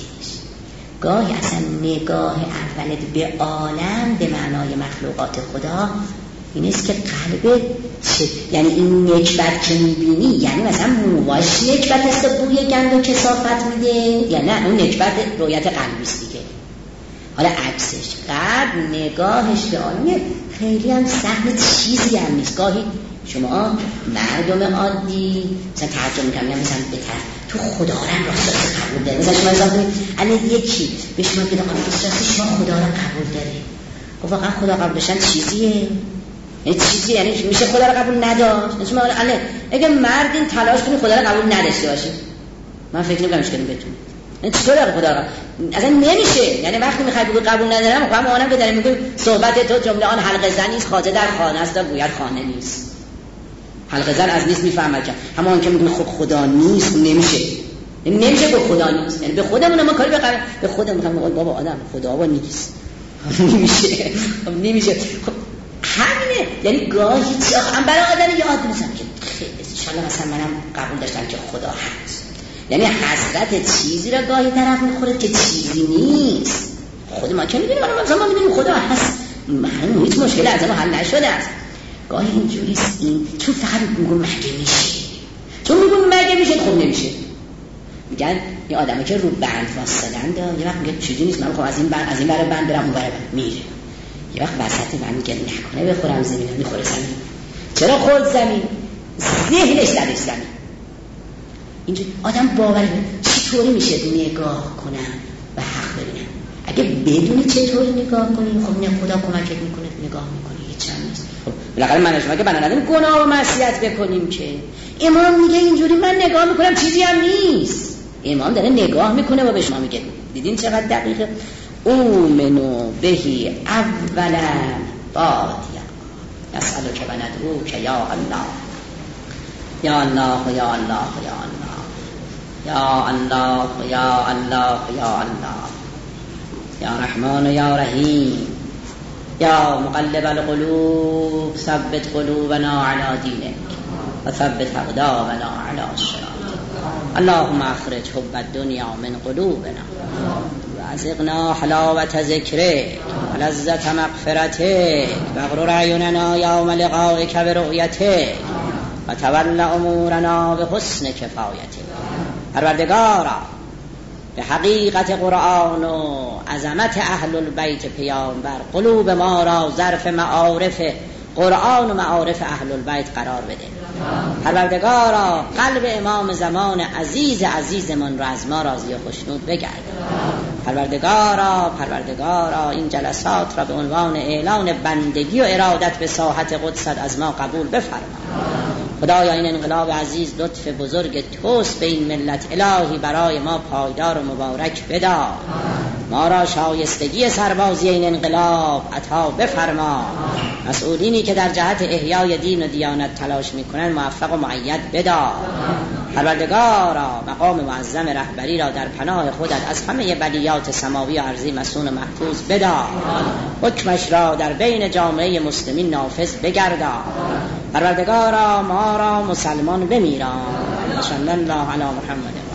گاهی اصلا نگاه اولت به عالم به معنای مخلوقات خدا این است که قلب چه؟ یعنی این نکبت که میبینی یعنی مثلا موواش نکبت است بوی گند و کثافت میده، یا نه اون نکبت رویت قلبی است دیگه. حالا عکسش قلب نگاهش به عالم خیلی هم سهم چیزی هم نیست. گاهی شما مردم عادی مثلا ترجمه میکنم مثلا بهتر تو خدا را راست قبول داره، مثلا شما حساب کنید الان یکی به شما بگه آقا راست شما خدا را قبول داره، خب واقعا خدا قبول داشتن چیزیه؟ یعنی چیزی یعنی میشه خدا را قبول نداشت؟ شما الان اگه مردین تلاش کنید خدا را قبول نداشته باشه، من فکر نمی‌کنم اشکالی بتونه. یعنی چطور خدا را اصلا نمیشه. یعنی وقتی میخوای بگی قبول ندارم، خب ما اونم که داریم میگیم صحبت تو جمله آن حلقه زن نیست، خواجه در خانه است و گوید خانه نیست. حلقه زن از نیست میفهمه که همون که میگه خب خدا نیست، نمیشه. نمیشه به خدا نیست. یعنی به خودمون ما کاری به به خودمون میگیم بابا آدم خدا و نیست. نمیشه. خب نمیشه. خب همینه. یعنی گاهی هم برای آدم یاد میسم که خیلی ان شاء الله مثلا منم قبول داشتم که خدا هست. یعنی حضرت چیزی را گاهی طرف میخوره که چیزی نیست. خود ما که میدونیم مثلا ما میدونیم خدا هست، من هیچ مشکلی از ما حل نشده است. گاهی اینجوریست این چون فقط میگم مگه میشه تو میگون مگه میشه؟ خب نمیشه. میگن این آدمایی که رو بند واسطه‌اند یه وقت میگه چیزی نیست، من میخوام از این بند از این ور بند برم اون ور بند، میره. یه وقت وسط بند میگه نکنه بخورم زمین، میخوره زمین. چرا خورد زمین؟ ذهنش زدش زمین. اینجوری آدم باور چطوری میشه نگاه کنم و حق ببینم؟ اگه بدونی چطوری نگاه کنی، خب نه خدا کمکت میکنه نگاه میکنی، هیچ هم نیست. خب بالاخره من شما که بنا نداریم گناه و معصیت بکنیم که. امام میگه اینجوری من نگاه میکنم چیزی هم نیست. امام داره نگاه میکنه و به شما میگه. دیدین چقدر دقیقه؟ اومنو بهی اولا بادیا نسألک و ندعوک یا الله یا الله یا الله یا الله یا الله یا الله یا الله یا رحمان یا رحیم یا مقلب القلوب ثبت قلوبنا علی دینک و ثبت اقدامنا علی الصراط. اللهم اخرج حب الدنیا من قلوبنا وازغنا حلاوة ذکرک و لذت مغفرتک واغرر اعیننا یوم لقائک برؤیتک و تول امورنا بحسن کفایتک. پروردگارا به حقیقت قرآن و عظمت اهل البیت پیامبر قلوب ما را ظرف معارف قرآن و معارف اهل البیت قرار بده. پروردگارا قلب امام زمان عزیز عزیزمان را از ما راضی و خوشنود بگرد. پروردگارا پروردگارا این جلسات را به عنوان اعلان بندگی و ارادت به ساحت قدست از ما قبول بفرما. خدایا این انقلاب عزیز لطف بزرگ توست به این ملت، الهی برای ما پایدار و مبارک بدار. ما را شایستگی سربازی این انقلاب عطا بفرما. مسئولینی که در جهت احیای دین و دیانت تلاش میکنند موفق و مؤید بدار. پروردگارا مقام معظم رهبری را در پناه خودت از همه بلیات سماوی و ارضی مصون و محفوظ بدار. حکمش را در بین جامعه مسلمین نافذ بگردان. پروردگارا ما را مسلمان بمیران. صلی الله علی محمد.